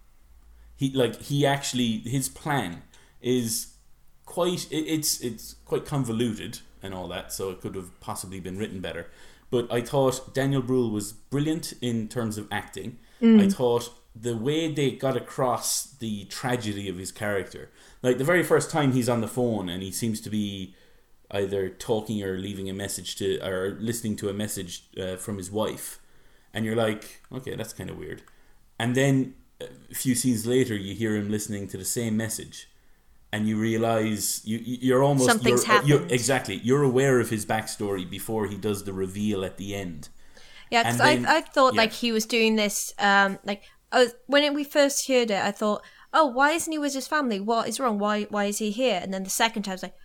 [SPEAKER 3] He like he actually his plan is quite it, it's it's quite convoluted and all that, so it could have possibly been written better. But I thought Daniel Brühl was brilliant in terms of acting. I thought the way they got across the tragedy of his character, like the very first time he's on the phone and he seems to be either talking or leaving a message to or listening to a message uh, from his wife, and you're like, okay, that's kind of weird. And then a few scenes later, you hear him listening to the same message, and you realize you you're almost
[SPEAKER 4] Something's
[SPEAKER 3] you're, you're,
[SPEAKER 4] happened.
[SPEAKER 3] exactly you're aware of his backstory before he does the reveal at the end.
[SPEAKER 4] Yeah, because
[SPEAKER 3] And then-
[SPEAKER 4] I I thought
[SPEAKER 3] yeah.
[SPEAKER 4] like he was doing this. Um, like I was, when it, we first heard it, I thought, oh, why isn't he with his family? What is wrong? Why why is he here? And then the second time, I was like,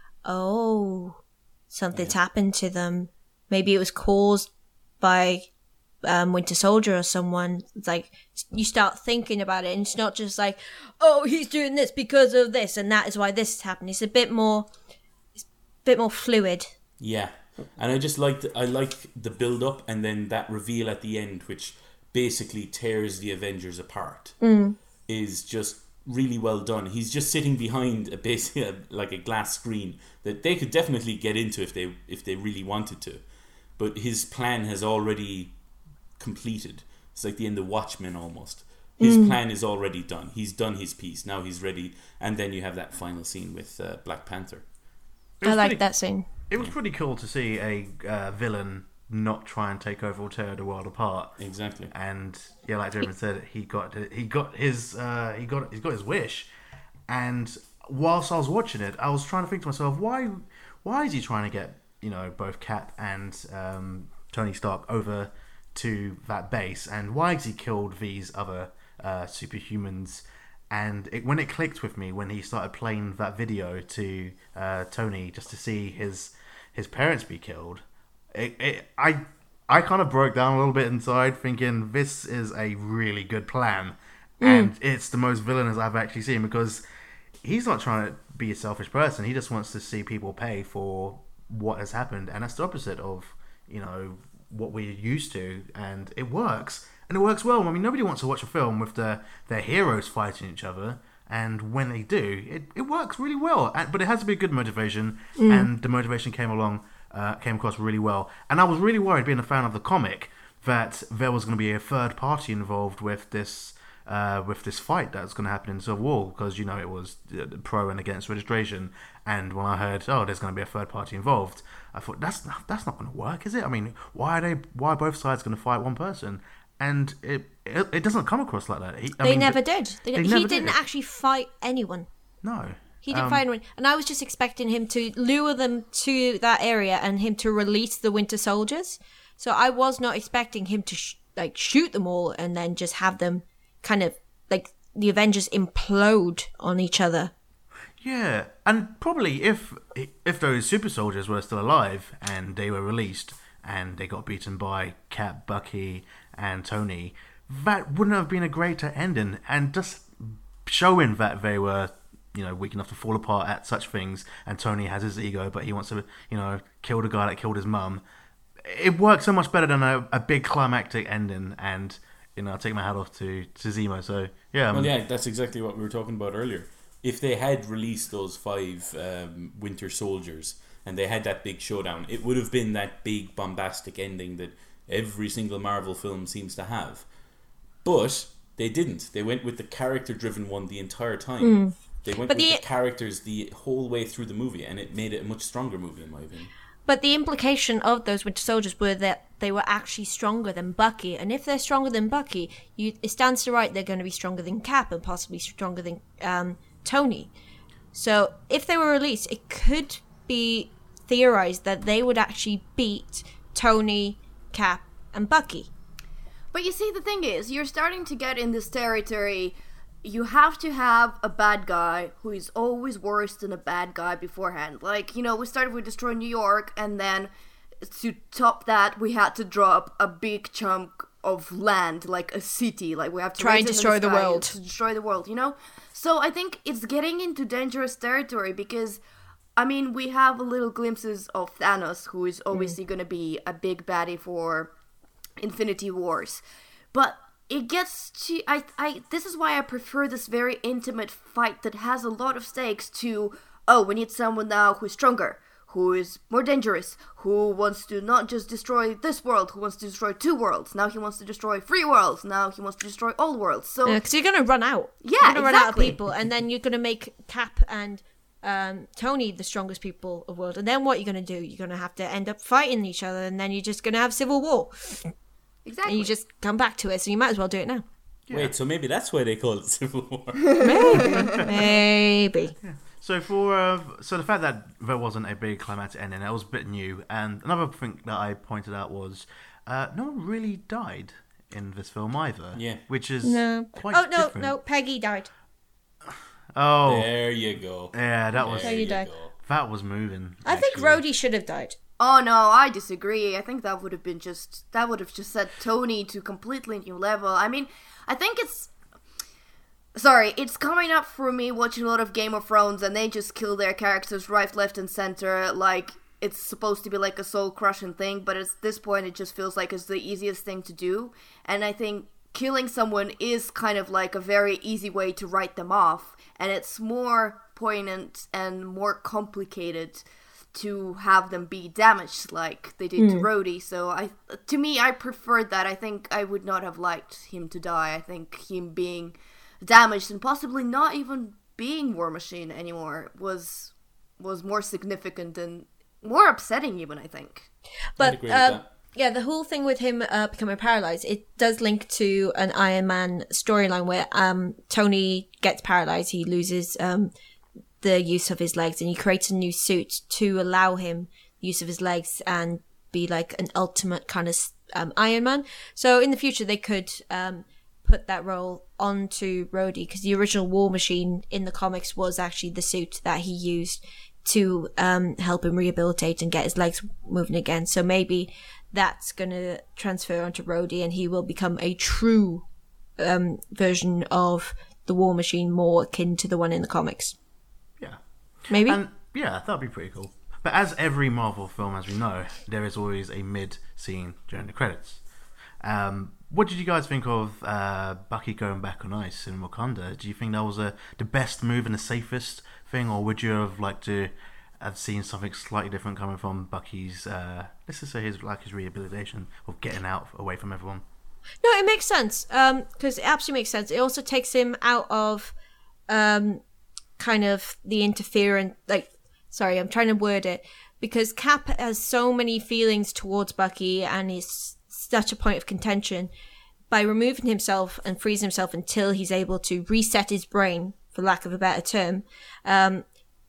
[SPEAKER 4] oh, something's happened to them. Maybe it was caused by um, Winter Soldier or someone. It's like you start thinking about it, and it's not just like, oh, he's doing this because of this, and that is why this is happening. It's a bit more, it's a bit more fluid.
[SPEAKER 3] Yeah, and I just liked I like the build up and then that reveal at the end, which basically tears the Avengers apart. Mm. Is just really well done. He's just sitting behind a basically like a glass screen that they could definitely get into if they if they really wanted to, but his plan has already completed. It's like the end of Watchmen almost. His
[SPEAKER 4] Mm.
[SPEAKER 3] plan is already done. He's done his piece. Now he's ready, and then you have that final scene with uh, Black Panther.
[SPEAKER 1] It
[SPEAKER 4] I
[SPEAKER 1] was
[SPEAKER 4] like
[SPEAKER 1] pretty-
[SPEAKER 4] that scene.
[SPEAKER 1] It was pretty cool to see a uh, villain not try and take over or tear the world apart.
[SPEAKER 3] Exactly.
[SPEAKER 1] And yeah, like Dermot said, he got he got his uh, he got he's got his wish. And whilst I was watching it, I was trying to think to myself, why why is he trying to get, you know, both Cap and um, Tony Stark over to that base, and why has he killed these other uh, superhumans? And it, when it clicked with me when he started playing that video to uh, Tony just to see his his parents be killed, it, it I I kind of broke down a little bit inside, thinking this is a really good plan, and it's the most villainous I've actually seen, because he's not trying to be a selfish person. He just wants to see people pay for what has happened, and that's the opposite of, you know, what we're used to, and it works and it works well. I mean, nobody wants to watch a film with their their heroes fighting each other, and when they do, it, it works really well. And, but it has to be a good motivation, mm. and the motivation came along, uh, came across really well. And I was really worried, being a fan of the comic, that there was going to be a third party involved with this uh, with this fight that's going to happen in Civil War, because, you know, it was pro and against registration. And when I heard, oh, there's going to be a third party involved, I thought, that's not, that's not going to work, is it? I mean, why are they? Why are both sides going to fight one person? And it it, it doesn't come across like that. He, I
[SPEAKER 4] they
[SPEAKER 1] mean,
[SPEAKER 4] never did. They,
[SPEAKER 1] they
[SPEAKER 4] he
[SPEAKER 1] never
[SPEAKER 4] didn't
[SPEAKER 1] did.
[SPEAKER 4] actually fight anyone.
[SPEAKER 1] No.
[SPEAKER 4] He didn't
[SPEAKER 1] um,
[SPEAKER 4] fight anyone. And I was just expecting him to lure them to that area and him to release the Winter Soldiers. So I was not expecting him to sh- like shoot them all and then just have them kind of like the Avengers implode on each other.
[SPEAKER 1] Yeah, and probably if if those super soldiers were still alive and they were released and they got beaten by Cap, Bucky, and Tony, that wouldn't have been a greater ending. And just showing that they were, you know, weak enough to fall apart at such things, and Tony has his ego, but he wants to, you know, kill the guy that killed his mum. It works so much better than a, a big climactic ending, and, you know, I take my hat off to, to Zemo. So, yeah. Um,
[SPEAKER 3] well, yeah, that's exactly what we were talking about earlier. If they had released those five um, Winter Soldiers and they had that big showdown, it would have been that big bombastic ending that every single Marvel film seems to have. But they didn't. They went with the character-driven one the entire time. Mm. They went but with the... the characters the whole way through the movie, and it made it a much stronger movie, in my opinion.
[SPEAKER 4] But the implication of those Winter Soldiers were that they were actually stronger than Bucky. And if they're stronger than Bucky, you, it stands to right they're going to be stronger than Cap and possibly stronger than um, Tony. So if they were released, it could be theorized that they would actually beat Tony, Cap, and Bucky.
[SPEAKER 5] But you see, the thing is, you're starting to get in this territory. You have to have a bad guy who is always worse than a bad guy beforehand. Like, you know, we started with Destroy New York, and then to top that, we had to drop a big chunk of land, like a city. Like, we have to
[SPEAKER 4] try and destroy the, the world.
[SPEAKER 5] To destroy the world, you know? So I think it's getting into dangerous territory because, I mean, we have little glimpses of Thanos, who is obviously mm. going to be a big baddie for Infinity Wars. But it gets to I I this is why I prefer this very intimate fight that has a lot of stakes to, oh, we need someone now who's stronger, who is more dangerous, who wants to not just destroy this world, who wants to destroy two worlds. Now he wants to destroy three worlds. Now he wants to destroy all worlds. So
[SPEAKER 4] because yeah, you're gonna run out.
[SPEAKER 5] Yeah,
[SPEAKER 4] you're gonna
[SPEAKER 5] exactly.
[SPEAKER 4] run out of people, and then you're gonna make Cap and um, Tony the strongest people of the world. And then what you're gonna do? You're gonna have to end up fighting each other, and then you're just gonna have civil war.
[SPEAKER 5] Exactly.
[SPEAKER 4] And you just come back to it, so you might as well do it now.
[SPEAKER 3] Yeah. Wait, so maybe that's why they call it Civil War.
[SPEAKER 4] Maybe. Maybe.
[SPEAKER 1] Yeah. So for uh, so the fact that there wasn't a big climactic ending, that was a bit new. And another thing that I pointed out was uh, no one really died in this film either.
[SPEAKER 3] Yeah.
[SPEAKER 1] Which is
[SPEAKER 4] no.
[SPEAKER 1] quite
[SPEAKER 4] Oh, no,
[SPEAKER 1] different.
[SPEAKER 4] no, Peggy died.
[SPEAKER 1] Oh.
[SPEAKER 3] There you go.
[SPEAKER 1] Yeah, that
[SPEAKER 3] there
[SPEAKER 1] was...
[SPEAKER 4] Peggy died.
[SPEAKER 3] Go.
[SPEAKER 1] That was moving.
[SPEAKER 4] I
[SPEAKER 1] actually.
[SPEAKER 4] think Rhodey should have died.
[SPEAKER 5] Oh no, I disagree. I think that would have been just that would have just set Tony to a completely new level. I mean, I think it's sorry, it's coming up for me watching a lot of Game of Thrones, and they just kill their characters right, left, and center like it's supposed to be like a soul crushing thing. But at this point, it just feels like it's the easiest thing to do, and I think killing someone is kind of like a very easy way to write them off, and it's more poignant and more complicated to have them be damaged like they did mm. to Rhodey. So I, to me, I preferred that. I think I would not have liked him to die. I think him being damaged and possibly not even being War Machine anymore was was more significant and more upsetting even, I think.
[SPEAKER 4] But uh, yeah, the whole thing with him uh, becoming paralyzed, it does link to an Iron Man storyline where um, Tony gets paralyzed. He loses um, the use of his legs, and he creates a new suit to allow him use of his legs and be like an ultimate kind of um, Iron Man. So in the future, they could um, put that role onto Rhodey, because the original War Machine in the comics was actually the suit that he used to um, help him rehabilitate and get his legs moving again. So maybe that's going to transfer onto Rhodey, and he will become a true um, version of the War Machine, more akin to the one in the comics.
[SPEAKER 1] Yeah.
[SPEAKER 4] Maybe?
[SPEAKER 1] And yeah, that'd be pretty cool. But as every Marvel film, as we know, there is always a mid scene during the credits. Um,
[SPEAKER 6] what did you guys think of uh, Bucky going back on ice in Wakanda? Do you think that was a, the best move and the safest thing, or would you have liked to have seen something slightly different coming from Bucky's, uh, let's just say his like his rehabilitation of getting out away from everyone?
[SPEAKER 4] No, it makes sense, because it absolutely makes sense. It also takes him out of um, kind of the interference, like, sorry, I'm trying to word it, because Cap has so many feelings towards Bucky and he's such a point of contention. By removing himself and freezing himself until he's able to reset his brain, for lack of a better term, um,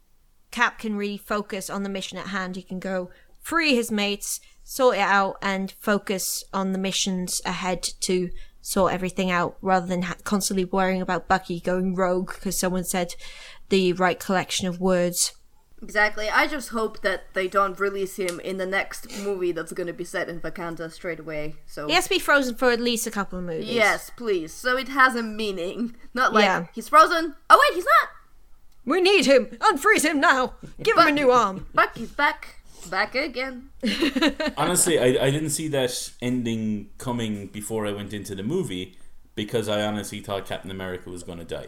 [SPEAKER 4] Cap can really focus on the mission at hand. He can go free his mates, sort it out, and focus on the missions ahead to sort everything out, rather than ha- constantly worrying about Bucky going rogue because someone said the right collection of words.
[SPEAKER 5] Exactly. I just hope that they don't release him in the next movie that's going to be set in Wakanda straight away. So
[SPEAKER 4] He has to be frozen for at least a couple of movies.
[SPEAKER 5] yes, please. So it has a meaning. Not like,
[SPEAKER 4] Yeah.
[SPEAKER 5] he's frozen. Oh, wait, he's not.
[SPEAKER 4] We need him! Unfreeze him now! Give him a new arm!
[SPEAKER 5] Bucky's back. Back again.
[SPEAKER 3] Honestly, I, I didn't see that ending coming before I went into the movie, because I honestly thought Captain America was going to die.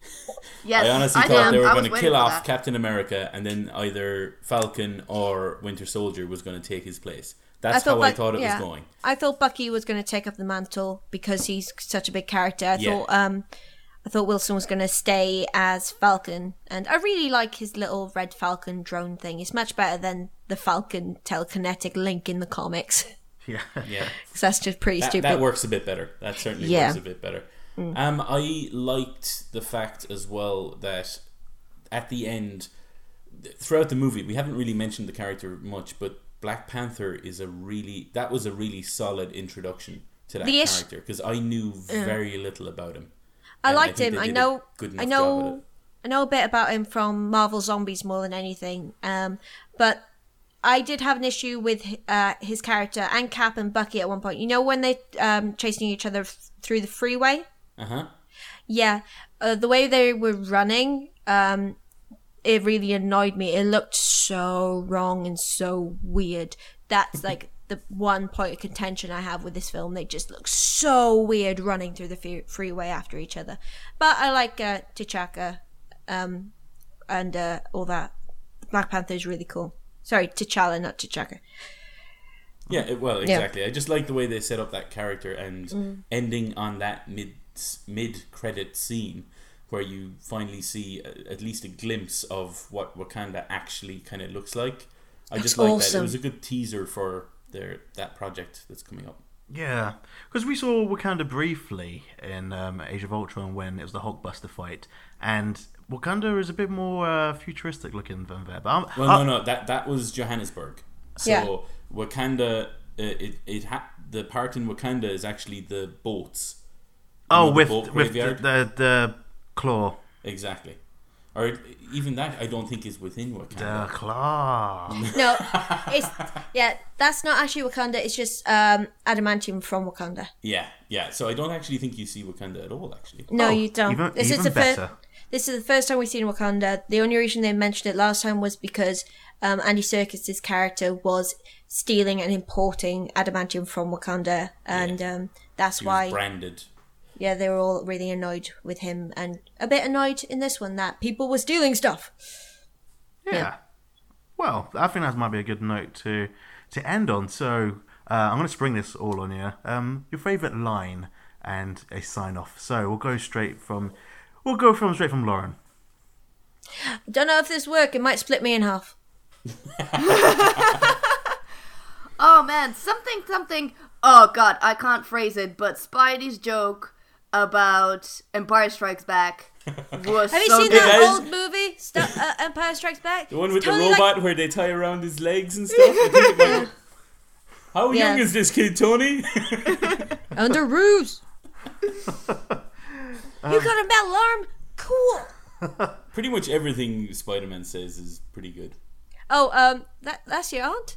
[SPEAKER 5] Yes,
[SPEAKER 3] I honestly
[SPEAKER 5] I
[SPEAKER 3] thought
[SPEAKER 5] did.
[SPEAKER 3] they were
[SPEAKER 5] I
[SPEAKER 3] going
[SPEAKER 5] was
[SPEAKER 3] to
[SPEAKER 5] waiting
[SPEAKER 3] kill
[SPEAKER 5] for
[SPEAKER 3] off
[SPEAKER 5] that.
[SPEAKER 3] Captain America, and then either Falcon or Winter Soldier was going to take his place. That's how I
[SPEAKER 4] Buck-
[SPEAKER 3] thought it
[SPEAKER 4] yeah.
[SPEAKER 3] was going.
[SPEAKER 4] I thought Bucky was going to take up the mantle because he's such a big character. I
[SPEAKER 3] Yeah.
[SPEAKER 4] thought um, I thought Wilson was going to stay as Falcon, and I really like his little red Falcon drone thing. It's much better than the Falcon telekinetic link in the comics.
[SPEAKER 6] Yeah.
[SPEAKER 3] Yeah.
[SPEAKER 4] Because that's just pretty
[SPEAKER 3] That,
[SPEAKER 4] stupid.
[SPEAKER 3] that works a bit better. That certainly
[SPEAKER 4] Yeah.
[SPEAKER 3] works a bit better. Um, I liked the fact as well that at the end, throughout the movie, we haven't really mentioned the character much, but Black Panther is a really that was a really solid introduction to that
[SPEAKER 4] The ish-
[SPEAKER 3] character, because I knew very little about him.
[SPEAKER 4] I
[SPEAKER 3] And
[SPEAKER 4] liked
[SPEAKER 3] think
[SPEAKER 4] him.
[SPEAKER 3] they
[SPEAKER 4] I
[SPEAKER 3] did a
[SPEAKER 4] know.
[SPEAKER 3] good
[SPEAKER 4] I
[SPEAKER 3] enough job at
[SPEAKER 4] know.
[SPEAKER 3] it.
[SPEAKER 4] I know a bit about him from Marvel Zombies more than anything. Um, but I did have an issue with uh, his character and Cap and Bucky at one point. You know when they um chasing each other f- through the freeway?
[SPEAKER 3] Uh huh.
[SPEAKER 4] Yeah, uh, the way they were running, um, it really annoyed me. It looked so wrong and so weird. That's like the one point of contention I have with this film. They just look so weird running through the fe- freeway after each other. But I like uh, T'Chaka um, and uh, all that. Black Panther is really cool. Sorry, T'Challa, not T'Chaka.
[SPEAKER 3] Yeah, it, well, exactly. I just like the way they set up that character, and
[SPEAKER 4] Mm.
[SPEAKER 3] ending on that mid mid credit scene where you finally see a, at least a glimpse of what Wakanda actually kind of looks like. I
[SPEAKER 4] That's
[SPEAKER 3] just like that. It
[SPEAKER 4] awesome.
[SPEAKER 3] was a good teaser for their that project that's coming up.
[SPEAKER 6] Yeah, because we saw Wakanda briefly in um, Age of Ultron when it was the Hulkbuster fight, and Wakanda is a bit more uh, futuristic looking than there. But I'm,
[SPEAKER 3] Well,
[SPEAKER 6] I-
[SPEAKER 3] no, no, that that was Johannesburg. So
[SPEAKER 4] Yeah.
[SPEAKER 3] Wakanda, uh, it it ha- the part in Wakanda is actually the boats. You
[SPEAKER 6] oh,
[SPEAKER 3] know, the
[SPEAKER 6] with
[SPEAKER 3] boat
[SPEAKER 6] with the,
[SPEAKER 3] graveyard?
[SPEAKER 6] the the claw,
[SPEAKER 3] Exactly. Or even that, I don't think is within
[SPEAKER 6] the
[SPEAKER 3] Wakanda.
[SPEAKER 6] claw.
[SPEAKER 4] No, it's yeah. That's not actually Wakanda. It's just um, adamantium from Wakanda.
[SPEAKER 3] Yeah, yeah. So I don't actually think you see Wakanda at all, actually.
[SPEAKER 4] No,
[SPEAKER 6] Oh,
[SPEAKER 4] you don't.
[SPEAKER 6] even-
[SPEAKER 4] this
[SPEAKER 6] even
[SPEAKER 4] is the
[SPEAKER 6] better.
[SPEAKER 4] first. This is the first time we've seen Wakanda. The only reason they mentioned it last time was because um, Andy Serkis's character was stealing and importing adamantium from Wakanda, and um, that's
[SPEAKER 3] He
[SPEAKER 4] why.
[SPEAKER 3] was branded.
[SPEAKER 4] Yeah, they were all really annoyed with him, and a bit annoyed in this one that people were stealing stuff.
[SPEAKER 6] Yeah.
[SPEAKER 4] Yeah.
[SPEAKER 6] Well, I think that might be a good note to to end on. So uh, I'm going to spring this all on you. Um, your favourite line and a sign off. So we'll go straight from we'll go from straight from Lauren.
[SPEAKER 4] Don't know if this work. It might split me in half.
[SPEAKER 5] Oh man, something, something. Oh god, I can't phrase it, but Spidey's joke about Empire Strikes Back was
[SPEAKER 4] Have you
[SPEAKER 5] so
[SPEAKER 4] seen
[SPEAKER 5] good.
[SPEAKER 4] that
[SPEAKER 3] guys.
[SPEAKER 4] old movie, Stu- uh, Empire Strikes Back?
[SPEAKER 3] The one with
[SPEAKER 4] It's
[SPEAKER 3] the
[SPEAKER 4] totally
[SPEAKER 3] robot
[SPEAKER 4] like-
[SPEAKER 3] where they tie around his legs and stuff. I think it might- How
[SPEAKER 4] Yeah.
[SPEAKER 3] young is this kid, Tony?
[SPEAKER 4] Under roofs. You got a metal arm? Cool.
[SPEAKER 3] Pretty much everything Spider-Man says is pretty good.
[SPEAKER 4] Oh, um, that that's your aunt.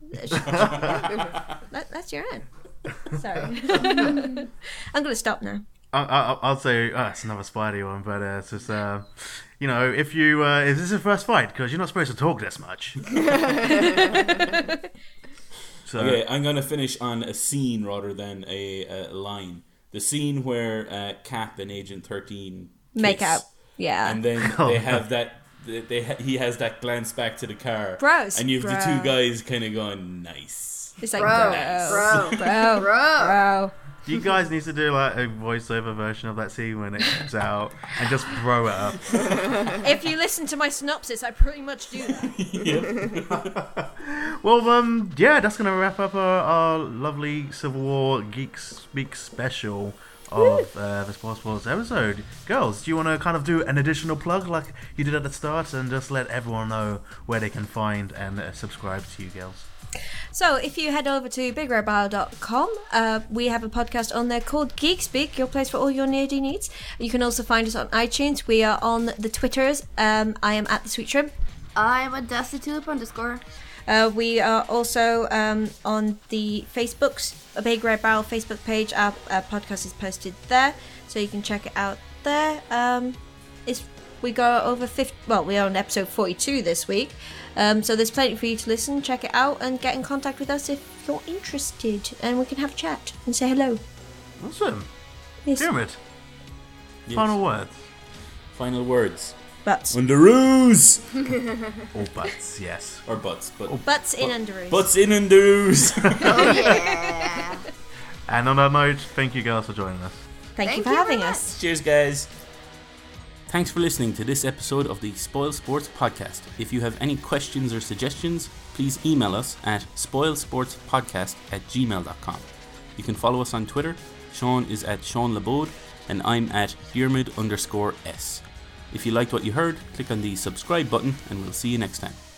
[SPEAKER 4] that, that's your aunt. Sorry. I'm gonna stop now.
[SPEAKER 6] I, I, I'll say uh, it's another Spidey one, but uh, it's just uh, you know, if you uh, is this your first fight? Because you're not supposed to talk this much. So
[SPEAKER 3] Okay, I'm going to finish on a scene rather than a, a line. The scene where uh, Cap and Agent thirteen kiss,
[SPEAKER 4] Make out. Yeah.
[SPEAKER 3] and then they have that. They, they ha- he has that glance back to the car,
[SPEAKER 4] Bros.
[SPEAKER 3] and you have
[SPEAKER 4] Bro.
[SPEAKER 3] the two guys kind of going nice.
[SPEAKER 4] It's like,
[SPEAKER 5] Bro,
[SPEAKER 4] bro,
[SPEAKER 5] bro,
[SPEAKER 4] bro,
[SPEAKER 5] bro.
[SPEAKER 4] bro.
[SPEAKER 6] you guys need to do like a voiceover version of that scene when it comes out and just throw it up.
[SPEAKER 4] If you listen to my synopsis, I pretty much do that.
[SPEAKER 6] Well, um, yeah, that's gonna wrap up our, our lovely Civil War Geek Speak special of uh, the Sports Sports episode. Girls, do you want to kind of do an additional plug like you did at the start and just let everyone know where they can find and uh, subscribe to you, girls?
[SPEAKER 4] So, if you head over to big red bile dot com, uh, we have a podcast on there called Geek Speak, your place for all your nerdy needs. You can also find us on iTunes. We are on the Twitters. Um, I am at the Sweet Shrimp.
[SPEAKER 5] I'm a Dusty Tulip underscore.
[SPEAKER 4] Uh, we are also um, on the Facebooks, a Big Red Barrel Facebook page. Our, our podcast is posted there, so you can check it out there. Um, it's we go over fifty. Well, we are on episode forty-two this week, um, so there's plenty for you to listen. Check it out and get in contact with us if you're interested, and we can have a chat and say hello.
[SPEAKER 6] Awesome.
[SPEAKER 4] Yes.
[SPEAKER 6] Pyramid,
[SPEAKER 3] Yes.
[SPEAKER 6] final words.
[SPEAKER 3] Final words.
[SPEAKER 4] Butts.
[SPEAKER 3] Underoos!
[SPEAKER 6] All butts, yes.
[SPEAKER 3] Or butts, but
[SPEAKER 4] Butts in underoos.
[SPEAKER 3] butts in underoos.
[SPEAKER 5] Oh yeah.
[SPEAKER 6] And on that note, thank you girls for joining us.
[SPEAKER 4] Thank,
[SPEAKER 5] Thank
[SPEAKER 4] you for
[SPEAKER 5] you
[SPEAKER 4] having
[SPEAKER 5] very
[SPEAKER 4] us.
[SPEAKER 3] Cheers, guys. Thanks for listening to this episode of the Spoil Sports Podcast. If you have any questions or suggestions, please email us at spoilsportspodcast at gmail dot com. You can follow us on Twitter. Sean is at Sean Labode, and I'm at Diarmid underscore S. If you liked what you heard, click on the subscribe button, and we'll see you next time.